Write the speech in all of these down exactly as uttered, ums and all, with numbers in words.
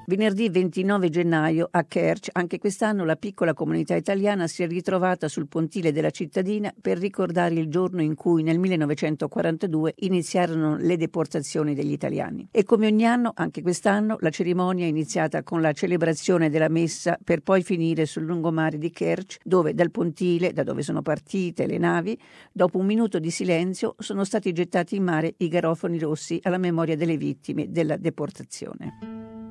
Venerdì ventinove gennaio a Kerch, anche quest'anno la piccola comunità italiana si è ritrovata sul pontile della cittadina per ricordare il giorno in cui nel millenovecentoquarantadue iniziarono le deportazioni degli italiani. E come ogni anno, anche quest'anno, la cerimonia è iniziata con la celebrazione della messa per poi finire sul lungomare di Kerch, dove dal pontile, da dove sono partite le navi, dopo un minuto di silenzio sono stati gettati in mare i garofani rossi alla memoria delle vittime della deportazione.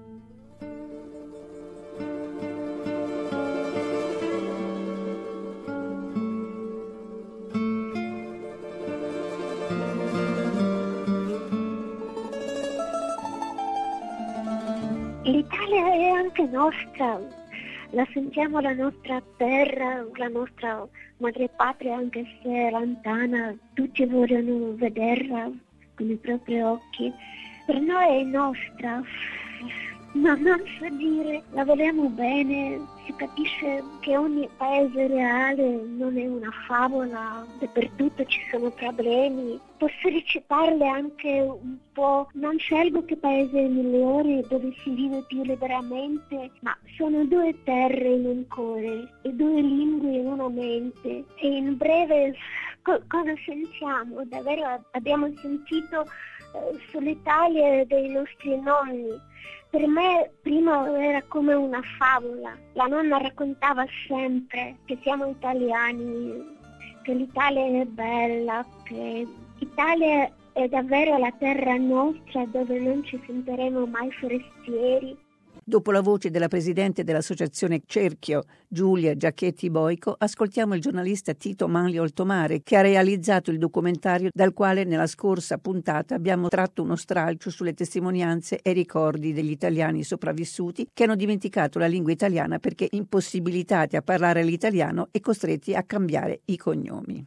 L'Italia è anche nostra, la sentiamo la nostra terra, la nostra madrepatria, anche se è lontana, tutti vogliono vederla con i propri occhi. Per noi è nostra, ma non so dire, la vogliamo bene, si capisce che ogni paese reale non è una favola, dappertutto ci sono problemi. Posso recitarle anche un po', non scelgo che paese è migliore dove si vive più liberamente, ma sono due terre in un cuore e due lingue in una mente. E in breve co- cosa sentiamo? Davvero abbiamo sentito eh, sull'Italia dei nostri nonni. Per me prima era come una favola, la nonna raccontava sempre che siamo italiani, che l'Italia è bella, che l'Italia è davvero la terra nostra dove non ci sentiremo mai forestieri. Dopo la voce della presidente dell'associazione Cerchio, Giulia Giacchetti Boico, ascoltiamo il giornalista Tito Manlio Altomare, che ha realizzato il documentario dal quale nella scorsa puntata abbiamo tratto uno stralcio sulle testimonianze e ricordi degli italiani sopravvissuti che hanno dimenticato la lingua italiana perché impossibilitati a parlare l'italiano e costretti a cambiare i cognomi.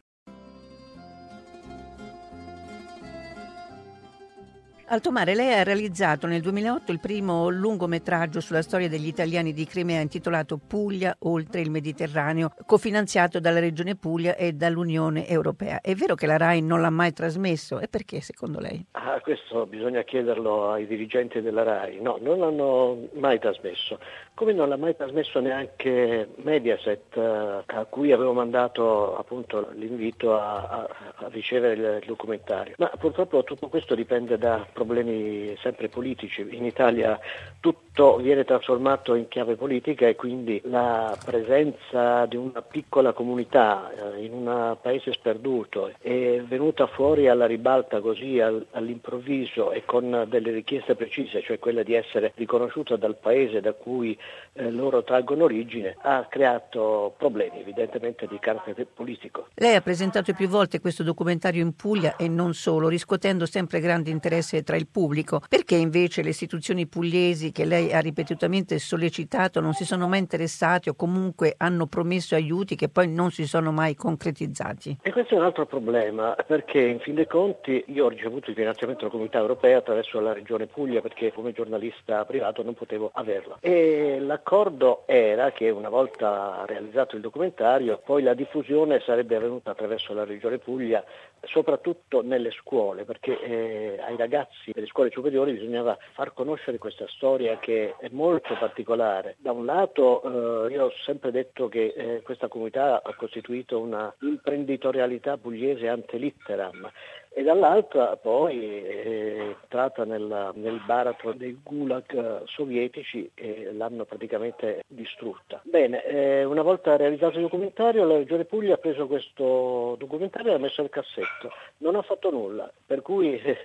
Altomare, lei ha realizzato nel duemilaotto il primo lungometraggio sulla storia degli italiani di Crimea intitolato Puglia oltre il Mediterraneo, cofinanziato dalla Regione Puglia e dall'Unione Europea. È vero che la RAI non l'ha mai trasmesso? E perché, secondo lei? Ah, questo bisogna chiederlo ai dirigenti della RAI. No, non l'hanno mai trasmesso. Come non l'ha mai trasmesso neanche Mediaset, eh, a cui avevo mandato appunto l'invito a, a, a ricevere il, il documentario. Ma purtroppo tutto questo dipende da problemi sempre politici. In Italia tutto viene trasformato in chiave politica e quindi la presenza di una piccola comunità eh, in un paese sperduto è venuta fuori alla ribalta così al, all'improvviso e con delle richieste precise, cioè quella di essere riconosciuta dal paese da cui eh, loro traggono origine, ha creato problemi evidentemente di carattere politico. Lei ha presentato più volte questo documentario in Puglia e non solo, riscuotendo sempre grande interesse tra il pubblico. Perché invece le istituzioni pugliesi che lei ha ripetutamente sollecitato non si sono mai interessati o comunque hanno promesso aiuti che poi non si sono mai concretizzati? E questo è un altro problema, perché in fin dei conti io ho ricevuto il finanziamento della Comunità Europea attraverso la Regione Puglia perché come giornalista privato non potevo averlo. E l'accordo era che una volta realizzato il documentario poi la diffusione sarebbe avvenuta attraverso la Regione Puglia, soprattutto nelle scuole, perché eh, ai ragazzi delle scuole superiori bisognava far conoscere questa storia che è molto particolare. Da un lato eh, io ho sempre detto che eh, questa comunità ha costituito una imprenditorialità pugliese ante litteram e dall'altra poi è entrata nel, nel baratro dei gulag sovietici e l'hanno praticamente distrutta. Bene, eh, una volta realizzato il documentario la Regione Puglia ha preso questo documentario e l'ha messo nel cassetto, non ha fatto nulla, per cui eh,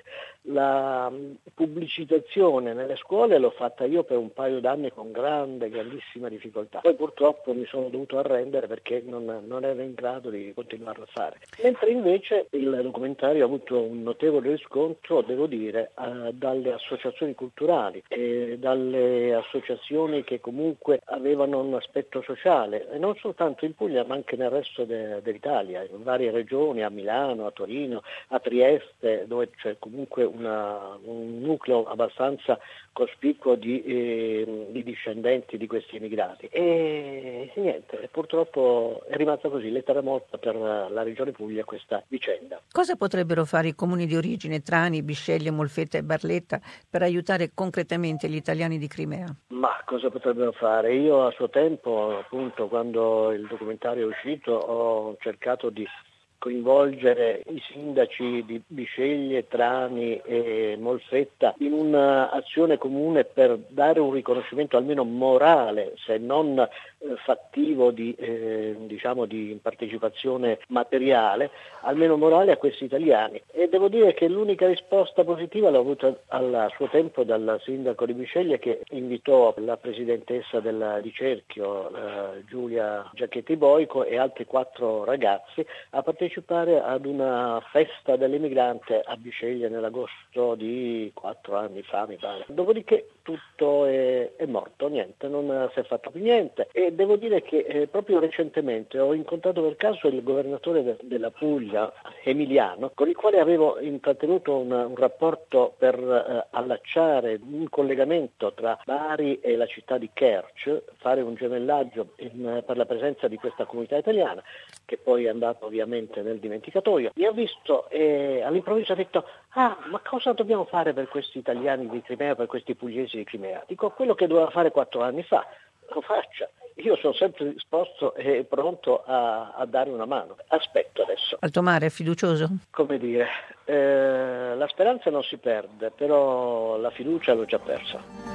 la pubblicizzazione nelle scuole l'ho fatta io per un paio d'anni con grande, grandissima difficoltà. Poi purtroppo mi sono dovuto arrendere perché non, non ero in grado di continuarlo a fare. Mentre invece il documentario ha avuto un notevole riscontro, devo dire, eh, dalle associazioni culturali e dalle associazioni che comunque avevano un aspetto sociale, e non soltanto in Puglia ma anche nel resto de- dell'Italia, in varie regioni, a Milano, a Torino, a Trieste, dove c'è comunque una, un nucleo abbastanza cospicuo di, eh, di discendenti di questi immigrati. E, e niente, purtroppo è rimasta così, lettera morta per la Regione Puglia questa vicenda. Cosa potrebbero fare i comuni di origine, Trani, Bisceglie, Molfetta e Barletta, per aiutare concretamente gli italiani di Crimea? Ma cosa potrebbero fare? Io a suo tempo, appunto, quando il documentario è uscito, ho cercato di coinvolgere i sindaci di Bisceglie, Trani e Molfetta in un'azione comune per dare un riconoscimento almeno morale, se non eh, fattivo di, eh, diciamo di partecipazione materiale, almeno morale a questi italiani. E devo dire che l'unica risposta positiva l'ho avuta a suo tempo dal sindaco di Bisceglie, che invitò la presidentessa del, di Cerchio, eh, Giulia Giacchetti Boico, e altri quattro ragazzi a partecipare ad una festa dell'immigrante a Bisceglie nell'agosto di quattro anni fa, mi pare. Dopodiché tutto è, è morto, niente, non si è fatto più niente. E devo dire che eh, proprio recentemente ho incontrato per caso il governatore de, della Puglia, Emiliano, con il quale avevo intrattenuto un, un rapporto per eh, allacciare un collegamento tra Bari e la città di Kerch, fare un gemellaggio in, per la presenza di questa comunità italiana, che poi è andato ovviamente nel dimenticatoio. Mi ha visto e all'improvviso ha detto: ah, ma cosa dobbiamo fare per questi italiani di Crimea, per questi pugliesi di Crimea? Dico, quello che doveva fare quattro anni fa, lo faccia. Io sono sempre disposto e pronto a, a dare una mano. Aspetto adesso. Alto mare, è fiducioso? Come dire, eh, la speranza non si perde, però la fiducia l'ho già persa.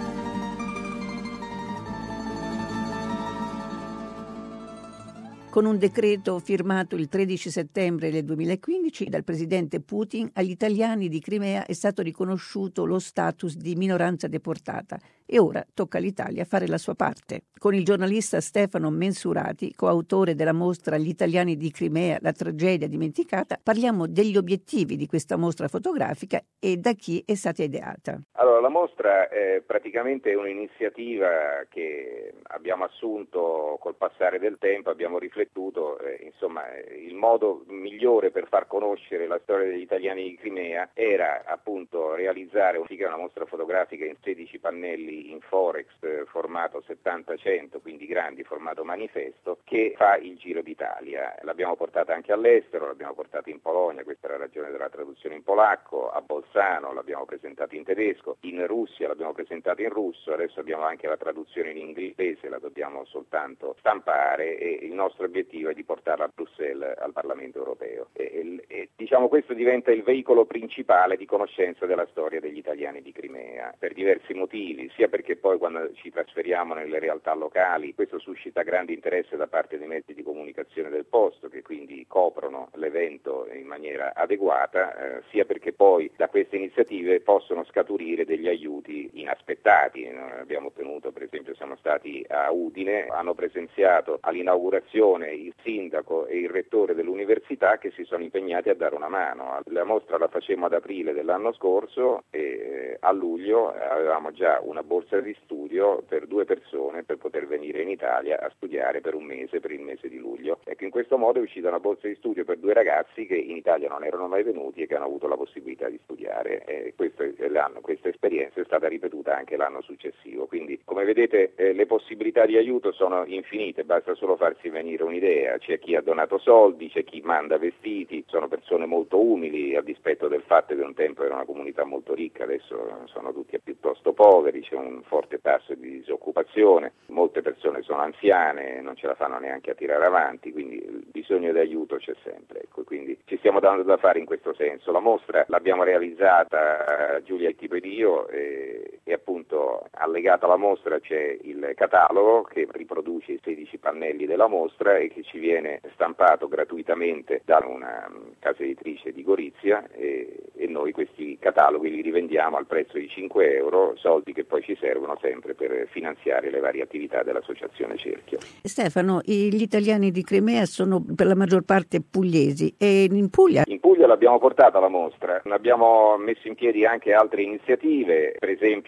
Con un decreto firmato il tredici settembre del duemilaquindici dal presidente Putin, agli italiani di Crimea è stato riconosciuto lo status di minoranza deportata e ora tocca all'Italia fare la sua parte. Con il giornalista Stefano Mensurati, coautore della mostra Gli italiani di Crimea, la tragedia dimenticata, parliamo degli obiettivi di questa mostra fotografica e da chi è stata ideata. Allora, la mostra è praticamente un'iniziativa che abbiamo assunto col passare del tempo, abbiamo riflettuto. Eh, insomma, il modo migliore per far conoscere la storia degli italiani di Crimea era appunto realizzare una mostra fotografica in sedici pannelli in Forex, eh, formato settanta cento, quindi grandi, formato manifesto, che fa il giro d'Italia. L'abbiamo portata anche all'estero, l'abbiamo portata in Polonia, questa è la ragione della traduzione in polacco, a Bolzano l'abbiamo presentata in tedesco, in Russia l'abbiamo presentata in russo, adesso abbiamo anche la traduzione in inglese, la dobbiamo soltanto stampare e il nostro obiettivo è di portarla a Bruxelles al Parlamento europeo. E, e, e, diciamo questo diventa il veicolo principale di conoscenza della storia degli italiani di Crimea, per diversi motivi, sia perché poi quando ci trasferiamo nelle realtà locali questo suscita grande interesse da parte dei mezzi di comunicazione del posto, che quindi coprono l'evento in maniera adeguata, eh, sia perché poi da queste iniziative possono scaturire degli aiuti inaspettati. Noi abbiamo ottenuto, per esempio, siamo stati a Udine, hanno presenziato all'inaugurazione il sindaco e il rettore dell'università che si sono impegnati a dare una mano. La mostra la facemmo ad aprile dell'anno scorso e a luglio avevamo già una borsa di studio per due persone per poter venire in Italia a studiare per un mese, per il mese di luglio. Ecco, in questo modo è uscita una borsa di studio per due ragazzi che in Italia non erano mai venuti e che hanno avuto la possibilità di studiare. E questo è l'anno, questa esperienza è stata ripetuta anche l'anno successivo. Quindi, come vedete, eh, le possibilità di aiuto sono infinite, basta solo farsi venire un'idea. C'è chi ha donato soldi, c'è chi manda vestiti, sono persone molto umili, a dispetto del fatto che un tempo era una comunità molto ricca, adesso sono tutti piuttosto poveri, c'è un forte tasso di disoccupazione, molte persone sono anziane, non ce la fanno neanche a tirare avanti, quindi il bisogno di aiuto c'è sempre. Ecco, quindi ci stiamo dando da fare in questo senso. La mostra l'abbiamo realizzata Giulia Itipo ed io e, e appunto allegata alla mostra c'è il catalogo che riproduce i sedici pannelli della mostra e che ci viene stampato gratuitamente da una casa editrice di Gorizia e, e noi questi cataloghi li rivendiamo al prezzo di cinque euro, soldi che poi ci servono sempre per finanziare le varie attività dell'Associazione Cerchio. Stefano, gli italiani di Crimea sono per la maggior parte pugliesi e in Puglia? In Puglia l'abbiamo portata la mostra, abbiamo messo in piedi anche altre iniziative, per esempio abbiamo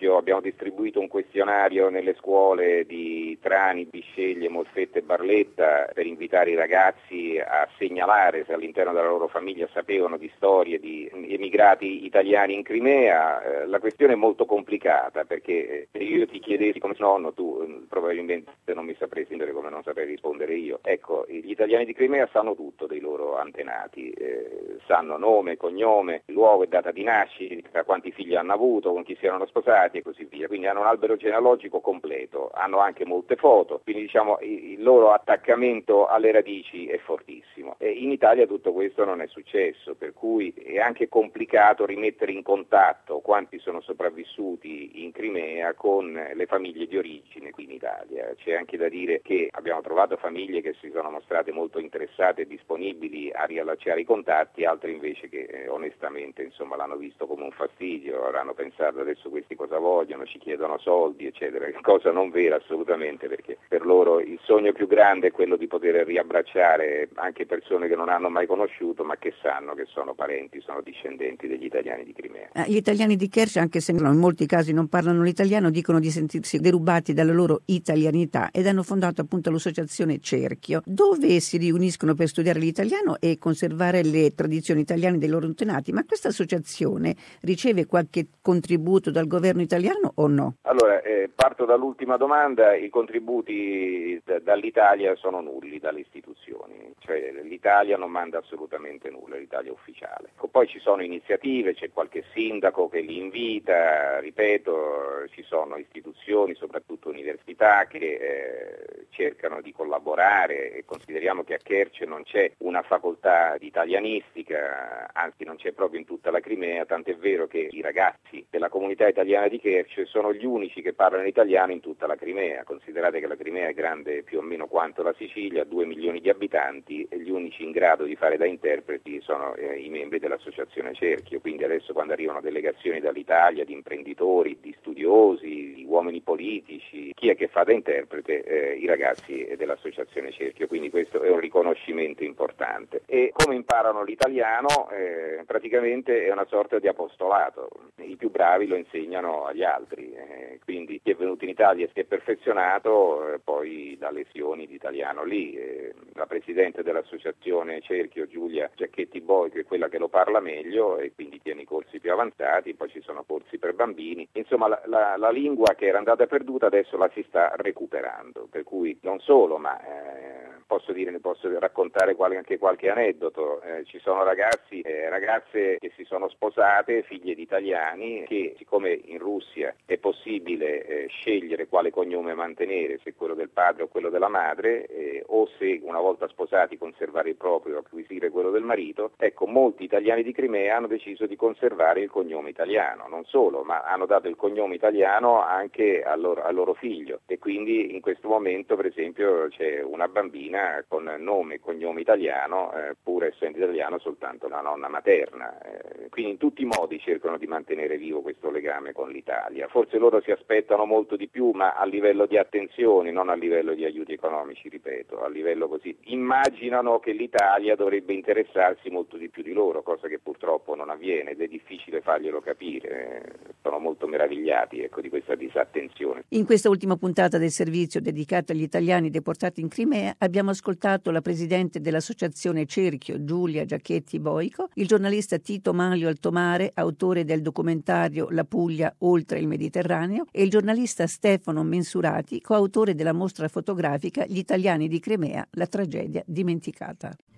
distribuito un questionario nelle scuole di Trani, Bisceglie, Molfetta e Barletta per invitare i ragazzi a segnalare se all'interno della loro famiglia sapevano di storie di emigrati italiani in Crimea. Eh, la questione è molto complicata, perché se io ti chiedessi come nonno, tu eh, probabilmente non mi saprei rispondere come non saprei rispondere io. Ecco, gli italiani di Crimea sanno tutto dei loro antenati, eh, sanno nome, cognome, luogo e data di nascita, quanti figli hanno avuto, con chi si erano sposati e così via. Quindi hanno un albero genealogico completo, hanno anche molte foto, quindi diciamo il loro attaccamento alle radici è fortissimo. E in Italia tutto questo non è successo, per cui è anche complicato rimettere in contatto quanti sono sopravvissuti in Crimea con le famiglie di origine qui in Italia. C'è anche da dire che abbiamo trovato famiglie che si sono mostrate molto interessate e disponibili a riallacciare i contatti, altre invece che eh, onestamente insomma l'hanno visto come un fastidio, avranno pensato adesso questi cosa vogliono, ci chiedono soldi eccetera, cosa non vera assolutamente, perché per loro il sogno più grande è quello di poter riabbracciare anche persone che non hanno mai conosciuto ma che sanno che sono parenti, sono discendenti degli italiani di Crimea. Gli italiani di Kerch, anche se in molti casi non parlano l'italiano, dicono di sentirsi derubati dalla loro italianità ed hanno fondato appunto l'associazione Cerchio, dove si riuniscono per studiare l'italiano e conservare le tradizioni italiane dei loro antenati. Ma questa associazione riceve qualche contributo dal governo italiano o no? Allora, eh, parto dall'ultima domanda. I contributi d- dall'Italia sono nulli, dalle istituzioni, cioè l'Italia non manda assolutamente nulla, l'Italia è ufficiale. Poi ci sono iniziative, c'è qualche sindaco che li invita, ripeto, ci sono istituzioni, soprattutto università, che eh, cercano di collaborare, e consideriamo che a Kerch non c'è una facoltà di italianistica, anzi non c'è proprio in tutta la Crimea, tant'è vero che i ragazzi della comunità italiana di Kerch sono gli unici che parlano italiano in tutta la Crimea. Considerate che la Crimea è grande più o meno quanto la Sicilia, due milioni di abitanti, e gli unici in grado di fare da interpreti sono eh, i membri dell'associazione Cerchio. Quindi adesso quando arrivano delegazioni dall'Italia di imprenditori, di studiosi, di uomini politici, chi è che fa da interprete? Eh, I ragazzi dell'associazione Cerchio, quindi questo è un riconoscimento importante. E come imparano l'italiano? Eh, praticamente è una sorta di apostolato, i più bravi lo insegnano agli altri, eh, quindi chi è venuto in Italia e si è perfezionato eh, poi dà lezioni di italiano lì. Eh, la presidente dell'associazione Cerchio, Giulia Giacchetti Boico, è quella che lo parla meglio e quindi tiene i corsi più avanzati, poi ci sono corsi per bambini. Insomma la, la, la lingua che era andata perduta adesso la si sta recuperando, per cui non solo, ma eh, posso dire, ne posso raccontare qual- anche qualche aneddoto. Eh, ci sono ragazzi e eh, ragazze che si sono sposate, figlie di italiani, che siccome in Russia è possibile eh, scegliere quale cognome mantenere, se quello del padre o quello della madre, eh, o se una volta sposati conservare il proprio o acquisire quello del marito, ecco, molti italiani di Crimea hanno deciso di conservare il cognome italiano, non solo, ma hanno dato il cognome italiano anche al loro, al loro figlio, e quindi in questo momento per esempio c'è una bambina con nome e cognome italiano, eh, pur essendo italiano soltanto la nonna materna, eh, quindi in tutti i modi cercano di mantenere vivo questo legame con l'Italia. Forse loro si aspettano molto di più, ma a livello di attenzioni, non a livello di aiuti economici, ripeto, a livello così, immaginano che l'Italia dovrebbe interessarsi molto di più di loro, cosa che purtroppo non avviene ed è difficile farglielo capire. Sono molto meravigliati, ecco, di questa disattenzione. In questa ultima puntata del servizio dedicato agli italiani deportati in Crimea abbiamo ascoltato la presidente dell'associazione Cerchio, Giulia Giacchetti Boico, il giornalista Tito Manlio Altomare, autore del documentario La Puglia oltre il Mediterraneo, e il giornalista Stefano Mensurati, coautore della mostra fotografica Gli italiani di Crimea, la tragedia dimenticata.